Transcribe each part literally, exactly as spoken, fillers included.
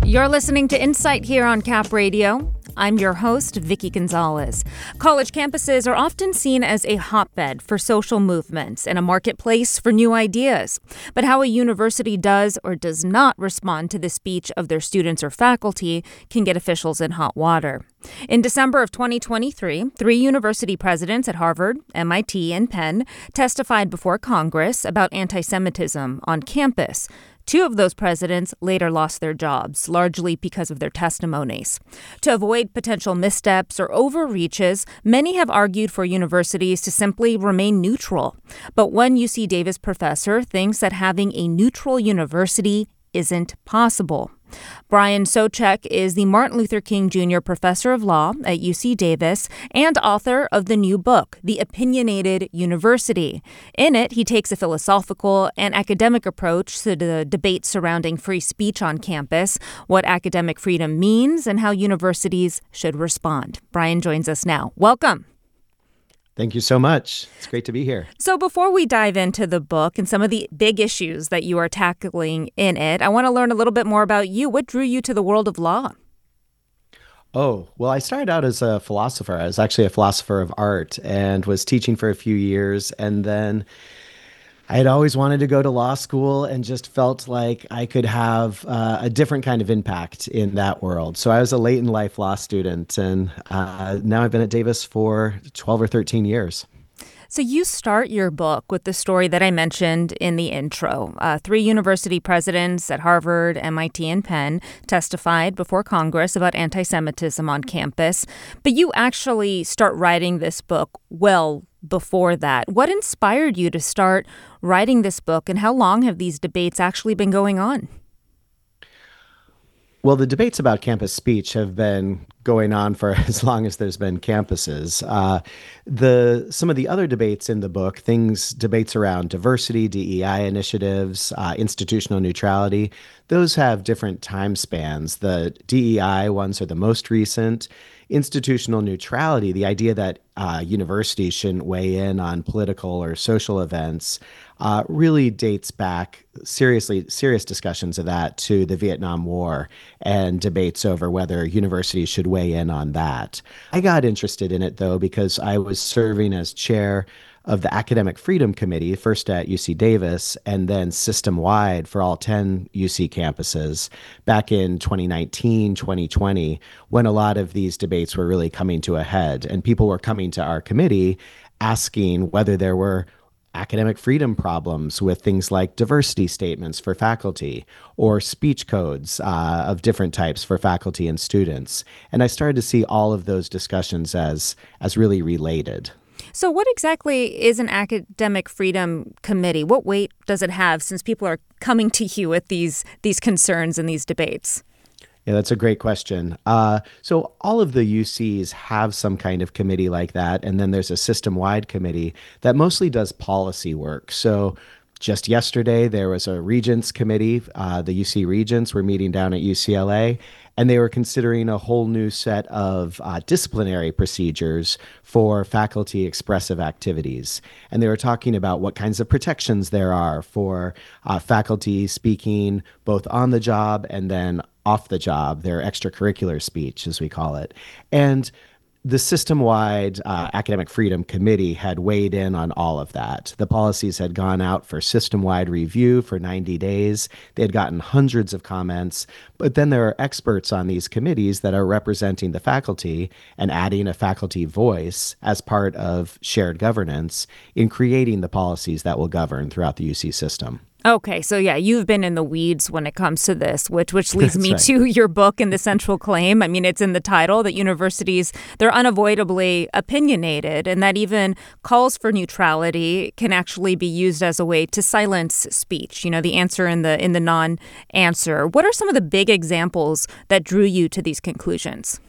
You're listening to Insight here on Cap Radio. I'm your host, Vicky Gonzalez. College campuses are often seen as a hotbed for social movements and a marketplace for new ideas. But how a university does or does not respond to the speech of their students or faculty can get officials in hot water. In December of twenty twenty-three, three university presidents at Harvard, M I T, and Penn testified before Congress about anti-Semitism on campus. Two of those presidents later lost their jobs, largely because of their testimonies. To avoid potential missteps or overreaches, many have argued for universities to simply remain neutral. But one U C Davis professor thinks that having a neutral university isn't possible. Brian Socek is the Martin Luther King Junior Professor of Law at U C Davis and author of the new book, The Opinionated University. In it, he takes a philosophical and academic approach to the debate surrounding free speech on campus, what academic freedom means, and how universities should respond. Brian joins us now. Welcome. Thank you so much. It's great to be here. So before we dive into the book and some of the big issues that you are tackling in it, I want to learn a little bit more about you. What drew you to the world of law? Oh, well, I started out as a philosopher. I was actually a philosopher of art and was teaching for a few years. And then I had always wanted to go to law school and just felt like I could have uh, a different kind of impact in that world. So I was a late in life law student, and uh, now I've been at Davis for twelve or thirteen years. So you start your book with the story that I mentioned in the intro. Uh, three university presidents at Harvard, M I T, and Penn testified before Congress about anti-Semitism on campus. But you actually start writing this book well before that. What inspired you to start writing this book, and how long have these debates actually been going on? Well, the debates about campus speech have been going on for as long as there's been campuses. Uh, the some of the other debates in the book, things, debates around diversity, D E I initiatives, uh, institutional neutrality, those have different time spans. The D E I ones are the most recent. Institutional neutrality, the idea that uh, universities shouldn't weigh in on political or social events, uh, really dates back seriously, serious discussions of that to the Vietnam War and debates over whether universities should weigh in on that. I got interested in it, though, because I was serving as chair of the Academic Freedom Committee, first at U C Davis and then system-wide for all ten U C campuses back in twenty nineteen, twenty twenty, when a lot of these debates were really coming to a head. And people were coming to our committee asking whether there were academic freedom problems with things like diversity statements for faculty or speech codes uh, of different types for faculty and students. And I started to see all of those discussions as as really related. So what exactly is an academic freedom committee? What weight does it have since people are coming to you with these these concerns and these debates? Yeah, that's a great question. Uh, so all of the U Cs have some kind of committee like that, and then there's a system-wide committee that mostly does policy work. So just yesterday, there was a Regents Committee. Uh, the U C Regents were meeting down at U C L A, and they were considering a whole new set of uh, disciplinary procedures for faculty expressive activities. And they were talking about what kinds of protections there are for uh, faculty speaking both on the job and then off the job, their extracurricular speech, as we call it. And the system-wide uh, Academic Freedom Committee had weighed in on all of that. The policies had gone out for system-wide review for ninety days. They had gotten hundreds of comments, but then there are experts on these committees that are representing the faculty and adding a faculty voice as part of shared governance in creating the policies that will govern throughout the U C system. Okay, so yeah, you've been in the weeds when it comes to this, which which leads That's me right. to your book and the central claim. I mean, it's in the title that universities, they're unavoidably opinionated, and that even calls for neutrality can actually be used as a way to silence speech, you know, the answer in the in the non-answer. What are some of the big examples that drew you to these conclusions?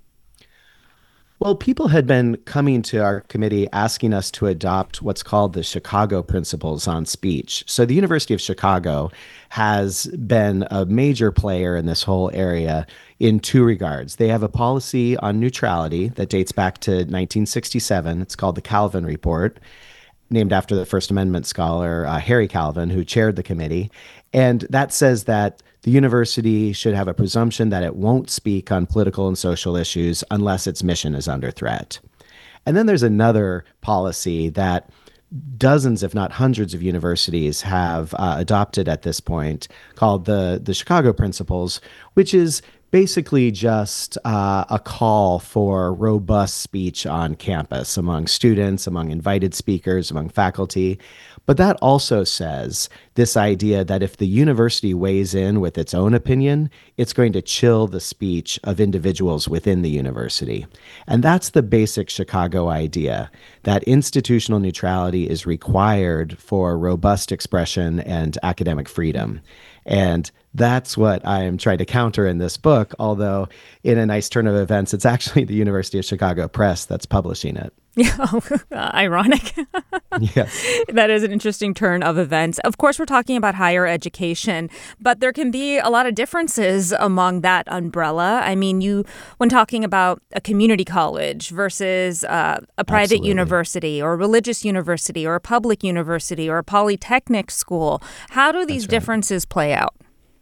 Well, people had been coming to our committee asking us to adopt what's called the Chicago Principles on Speech. So the University of Chicago has been a major player in this whole area in two regards. They have a policy on neutrality that dates back to nineteen sixty-seven. It's called the Calvin Report. named after the First Amendment scholar uh, Harry Calvin, who chaired the committee. And that says that the university should have a presumption that it won't speak on political and social issues unless its mission is under threat. And then there's another policy that dozens, if not hundreds, of universities have uh, adopted at this point, called the, the Chicago Principles, which is basically just uh, a call for robust speech on campus among students, among invited speakers, among faculty. But that also says this idea that if the university weighs in with its own opinion, it's going to chill the speech of individuals within the university. And that's the basic Chicago idea, that institutional neutrality is required for robust expression and academic freedom. And that's what I am trying to counter in this book, although in a nice turn of events, it's actually the University of Chicago Press that's publishing it. Yeah, ironic. Yes. That is an interesting turn of events. Of course, we're talking about higher education, but there can be a lot of differences among that umbrella. I mean, you, when talking about a community college versus uh, a private Absolutely. university or a religious university or a public university or a polytechnic school, how do these That's right. differences play out?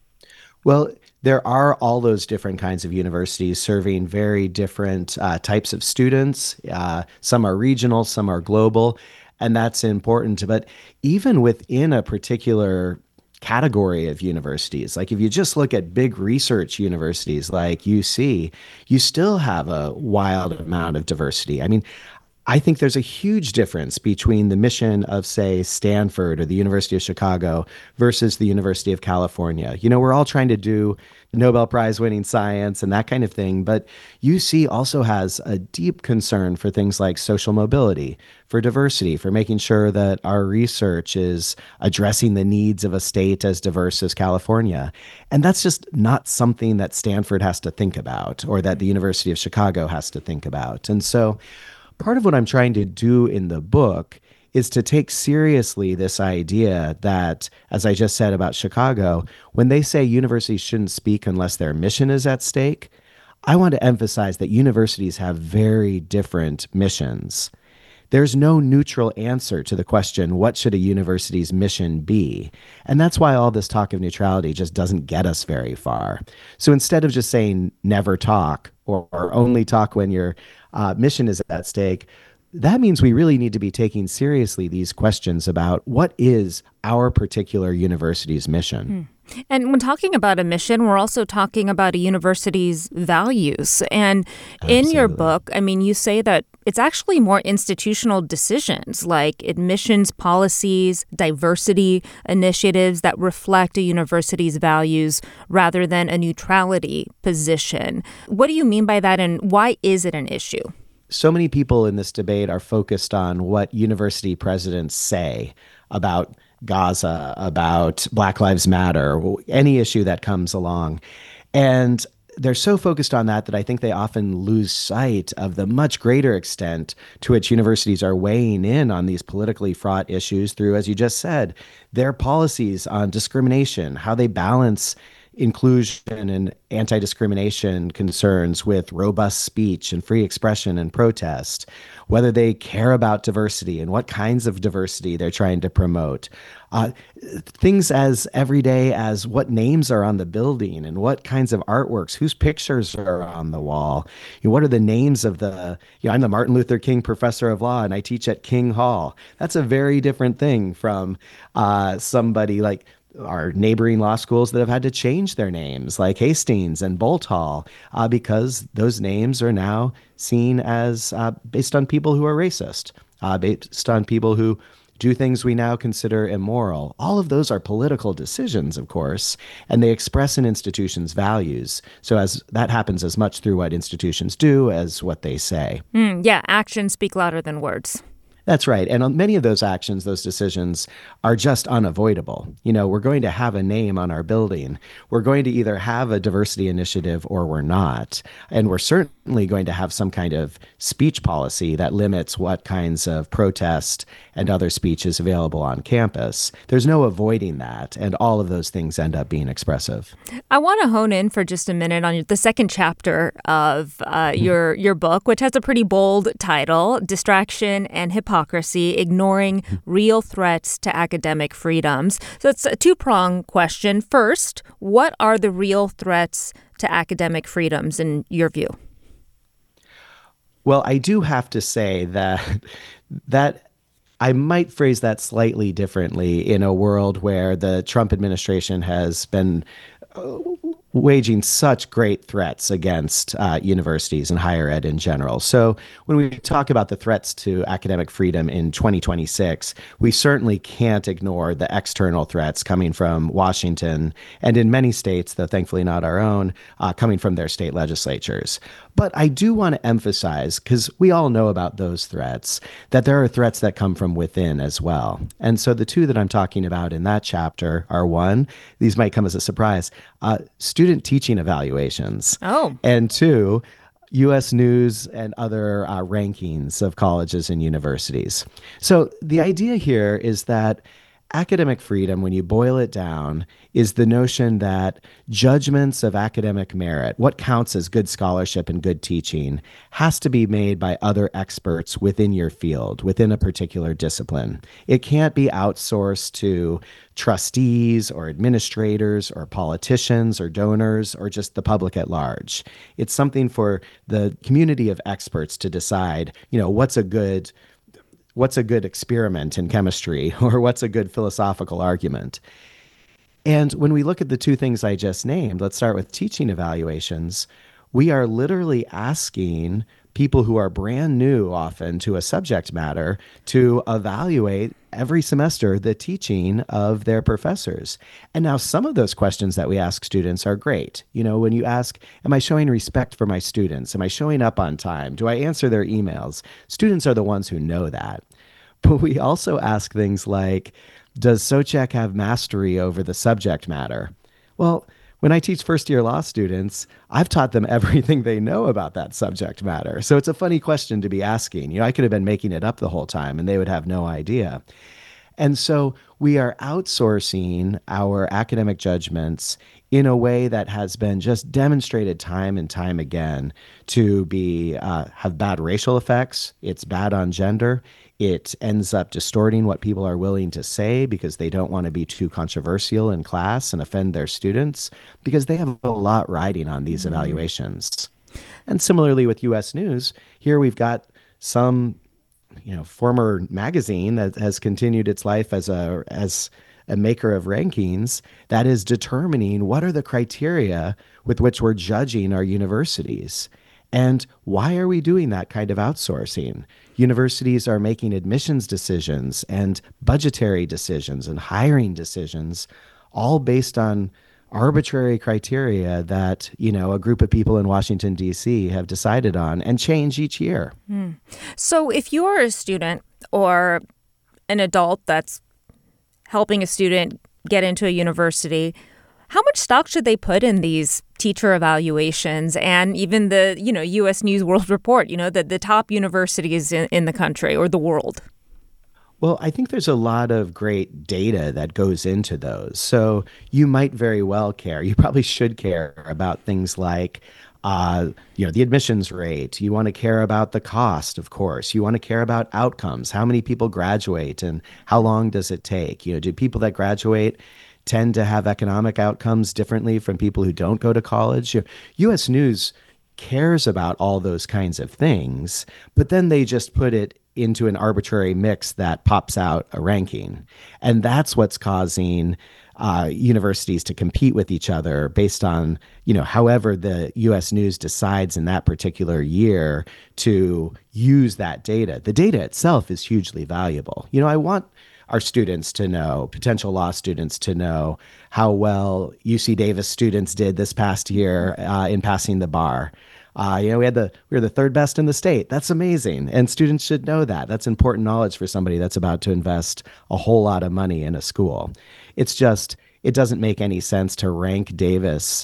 Well, there are all those different kinds of universities serving very different uh, types of students. Uh, some are regional, some are global, and that's important. But even within a particular category of universities, like if you just look at big research universities like U C, you still have a wild amount of diversity. I mean, I think there's a huge difference between the mission of, say, Stanford or the University of Chicago versus the University of California. You know, we're all trying to do Nobel Prize winning science and that kind of thing, but U C also has a deep concern for things like social mobility, for diversity, for making sure that our research is addressing the needs of a state as diverse as California. And that's just not something that Stanford has to think about or that the University of Chicago has to think about. And so part of what I'm trying to do in the book is to take seriously this idea that, as I just said about Chicago, when they say universities shouldn't speak unless their mission is at stake, I want to emphasize that universities have very different missions. There's no neutral answer to the question, what should a university's mission be? And that's why all this talk of neutrality just doesn't get us very far. So instead of just saying never talk or, or only talk when your uh, mission is at stake, that means we really need to be taking seriously these questions about what is our particular university's mission. Hmm. And when talking about a mission, we're also talking about a university's values. And Absolutely. In your book, I mean, you say that it's actually more institutional decisions like admissions policies, diversity initiatives that reflect a university's values rather than a neutrality position. What do you mean by that, and why is it an issue? So many people in this debate are focused on what university presidents say about Gaza, about Black Lives Matter, any issue that comes along. And they're so focused on that that I think they often lose sight of the much greater extent to which universities are weighing in on these politically fraught issues through, as you just said, their policies on discrimination, how they balance inclusion and anti-discrimination concerns with robust speech and free expression and protest, whether they care about diversity and what kinds of diversity they're trying to promote. Uh, things as everyday as what names are on the building and what kinds of artworks, whose pictures are on the wall. You know, what are the names of the, you know, I'm the Martin Luther King Professor of Law and I teach at King Hall. That's a very different thing from uh, somebody like our neighboring law schools that have had to change their names, like Hastings and Bolt Hall, uh, because those names are now seen as uh, based on people who are racist, uh, based on people who do things we now consider immoral. All of those are political decisions, of course, and they express an institution's values. So as that happens as much through what institutions do as what they say. Mm, yeah, actions speak louder than words. That's right. And on many of those actions, those decisions are just unavoidable. You know, we're going to have a name on our building. We're going to either have a diversity initiative or we're not. And we're certainly going to have some kind of speech policy that limits what kinds of protest and other speech is available on campus. There's no avoiding that, and all of those things end up being expressive. I want to hone in for just a minute on the second chapter of uh, your your book, which has a pretty bold title, Distraction and Hypocrisy, Ignoring Real Threats to Academic Freedoms. So it's a two-pronged question. First, what are the real threats to academic freedoms in your view? Well, I do have to say that that I might phrase that slightly differently in a world where the Trump administration has been uh, waging such great threats against uh, universities and higher ed in general. So when we talk about the threats to academic freedom in twenty twenty-six, we certainly can't ignore the external threats coming from Washington and in many states, though thankfully not our own, uh, coming from their state legislatures. But I do want to emphasize, because we all know about those threats, that there are threats that come from within as well. And so the two that I'm talking about in that chapter are one, these might come as a surprise, uh, student teaching evaluations. Oh. And two, U S News and other uh, rankings of colleges and universities. So the idea here is that academic freedom, when you boil it down, is the notion that judgments of academic merit, what counts as good scholarship and good teaching, has to be made by other experts within your field, within a particular discipline. It can't be outsourced to trustees or administrators or politicians or donors or just the public at large. It's something for the community of experts to decide, you know, what's a good what's a good experiment in chemistry or what's a good philosophical argument. And when we look at the two things I just named, let's start with teaching evaluations. We are literally asking people who are brand new often to a subject matter to evaluate every semester the teaching of their professors. And now some of those questions that we ask students are great. You know, when you ask, am I showing respect for my students? Am I showing up on time? Do I answer their emails? Students are the ones who know that. But we also ask things like, does Sobczak have mastery over the subject matter? Well, when I teach first-year law students, I've taught them everything they know about that subject matter. So it's a funny question to be asking. You know, I could have been making it up the whole time and they would have no idea. And so we are outsourcing our academic judgments in a way that has been just demonstrated time and time again to be uh, have bad racial effects. It's bad on gender. It ends up distorting what people are willing to say because they don't want to be too controversial in class and offend their students because they have a lot riding on these mm-hmm. evaluations. And similarly with U S News, here we've got some, you know, former magazine that has continued its life as a as a maker of rankings that is determining what are the criteria with which we're judging our universities. And why are we doing that kind of outsourcing? Universities are making admissions decisions and budgetary decisions and hiring decisions, all based on arbitrary criteria that, you know, a group of people in Washington, D C have decided on and change each year. Mm. So if you're a student or an adult that's helping a student get into a university, how much stock should they put in these teacher evaluations and even the, you know, U S News World Report, you know, the, the top universities in, in the country or the world? Well, I think there's a lot of great data that goes into those. So you might very well care. You probably should care about things like, uh, you know, the admissions rate. You want to care about the cost, of course. You want to care about outcomes. How many people graduate and how long does it take? You know, do people that graduate tend to have economic outcomes differently from people who don't go to college? U S News cares about all those kinds of things, but then they just put it into an arbitrary mix that pops out a ranking. And that's what's causing uh, universities to compete with each other based on, you know, however the U S News decides in that particular year to use that data. The data itself is hugely valuable. You know, I want our students to know, potential law students to know how well U C Davis students did this past year uh, in passing the bar. Uh, you know, we had the we were the third best in the state. That's amazing, and students should know that. That's important knowledge for somebody that's about to invest a whole lot of money in a school. It's just it doesn't make any sense to rank Davis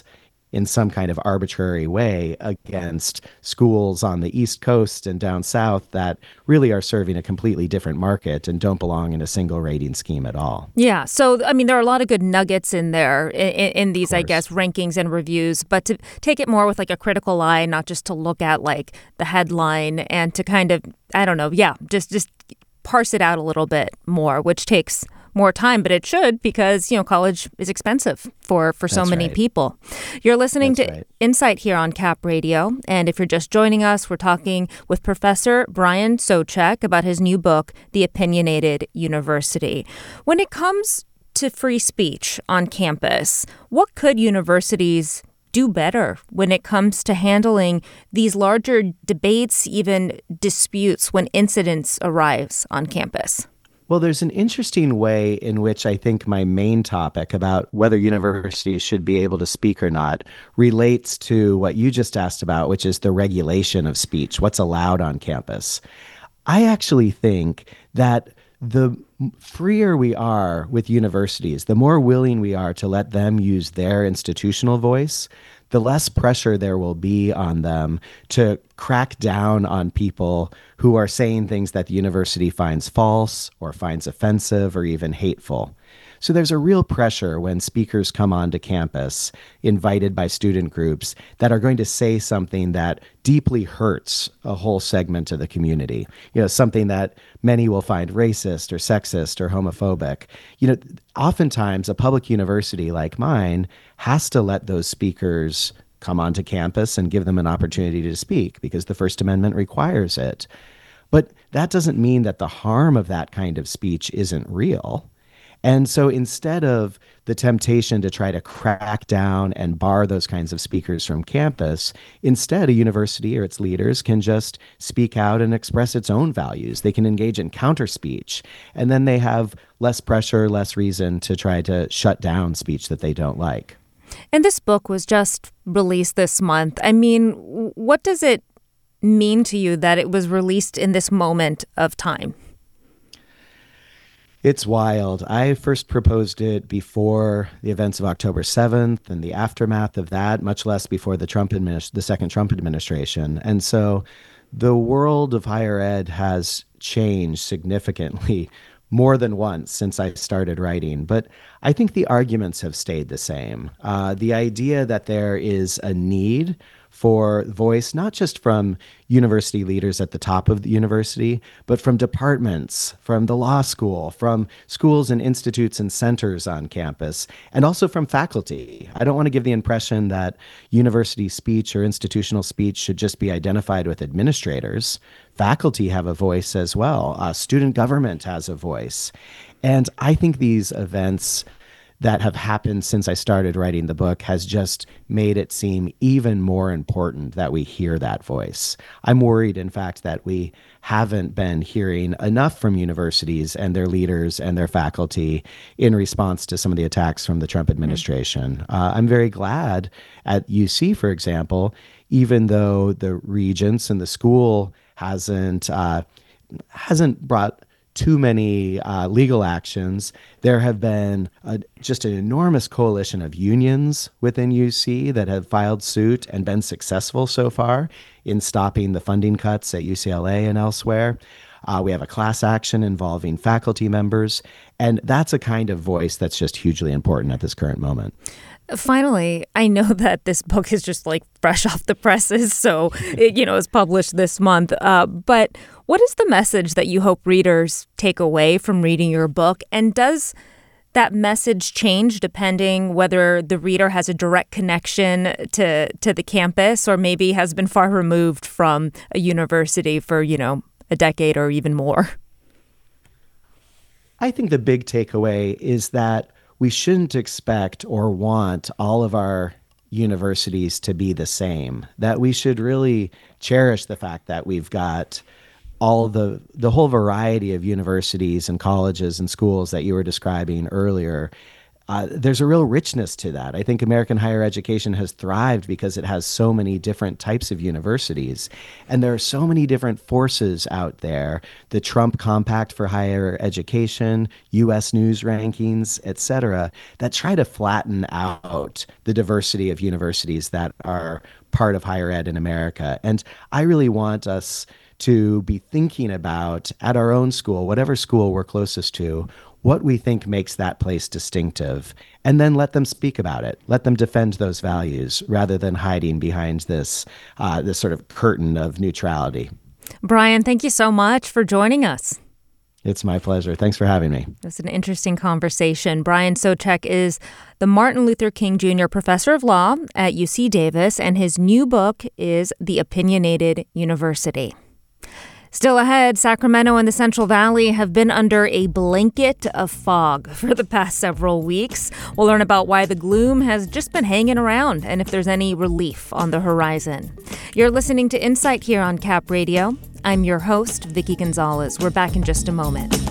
in some kind of arbitrary way against schools on the East Coast and down south that really are serving a completely different market and don't belong in a single rating scheme at all. Yeah. So, I mean, there are a lot of good nuggets in there in, in these, I course. guess, rankings and reviews, but to take it more with like a critical eye, not just to look at like the headline and to kind of, I don't know, yeah, just just parse it out a little bit more, which takes more time, but it should, because, you know, college is expensive for, for so That's many right. people. You're listening That's to right. Insight here on Cap Radio. And if you're just joining us, we're talking with Professor Brian Socek about his new book, The Opinionated University. When it comes to free speech on campus, what could universities do better when it comes to handling these larger debates, even disputes when incidents arise on campus? Well, there's an interesting way in which I think my main topic about whether universities should be able to speak or not relates to what you just asked about, which is the regulation of speech, what's allowed on campus. I actually think that the freer we are with universities, the more willing we are to let them use their institutional voice, the less pressure there will be on them to crack down on people who are saying things that the university finds false or finds offensive or even hateful. So there's a real pressure when speakers come onto campus, invited by student groups, that are going to say something that deeply hurts a whole segment of the community. You know, something that many will find racist or sexist or homophobic. You know, oftentimes a public university like mine has to let those speakers come onto campus and give them an opportunity to speak because the First Amendment requires it. But that doesn't mean that the harm of that kind of speech isn't real. And so instead of the temptation to try to crack down and bar those kinds of speakers from campus, instead a university or its leaders can just speak out and express its own values. They can engage in counter speech, and then they have less pressure, less reason to try to shut down speech that they don't like. And this book was just released this month. I mean, what does it mean to you that it was released in this moment of time? It's wild. I first proposed it before the events of October seventh and the aftermath of that, much less before the Trump administ- the second Trump administration. And so the world of higher ed has changed significantly more than once since I started writing. But I think the arguments have stayed the same. Uh, the idea that there is a need for voice, not just from university leaders at the top of the university, but from departments, from the law school, from schools and institutes and centers on campus, and also from faculty. I don't want to give the impression that university speech or institutional speech should just be identified with administrators. Faculty have a voice as well. Uh, student government has a voice. And I think these events that have happened since I started writing the book has just made it seem even more important that we hear that voice. I'm worried, in fact, that we haven't been hearing enough from universities and their leaders and their faculty in response to some of the attacks from the Trump administration. Mm-hmm. Uh, I'm very glad at U C, for example, even though the regents and the school hasn't uh, hasn't brought too many uh, legal actions, there have been a, just an enormous coalition of unions within U C that have filed suit and been successful so far in stopping the funding cuts at U C L A and elsewhere. Uh, we have a class action involving faculty members, and that's a kind of voice that's just hugely important at this current moment. Finally, I know that this book is just like fresh off the presses, so it, you know, it's published this month. Uh, but what is the message that you hope readers take away from reading your book? And does that message change depending whether the reader has a direct connection to to the campus or maybe has been far removed from a university for, you know, a decade or even more? I think the big takeaway is that we shouldn't expect or want all of our universities to be the same, that we should really cherish the fact that we've got all the the whole variety of universities and colleges and schools that you were describing earlier. Uh, there's a real richness to that. I think American higher education has thrived because it has so many different types of universities. And there are so many different forces out there. The Trump Compact for Higher Education, U S News rankings, et cetera, that try to flatten out the diversity of universities that are part of higher ed in America. And I really want us to be thinking about, at our own school, whatever school we're closest to, what we think makes that place distinctive, and then let them speak about it. Let them defend those values rather than hiding behind this, uh, this sort of curtain of neutrality. Brian, thank you so much for joining us. It's my pleasure. Thanks for having me. It was an interesting conversation. Brian Socek is the Martin Luther King Junior Professor of Law at U C Davis, and his new book is The Opinionated University. Still ahead, Sacramento and the Central Valley have been under a blanket of fog for the past several weeks. We'll learn about why the gloom has just been hanging around and if there's any relief on the horizon. You're listening to Insight here on Cap Radio. I'm your host, Vicki Gonzalez. We're back in just a moment.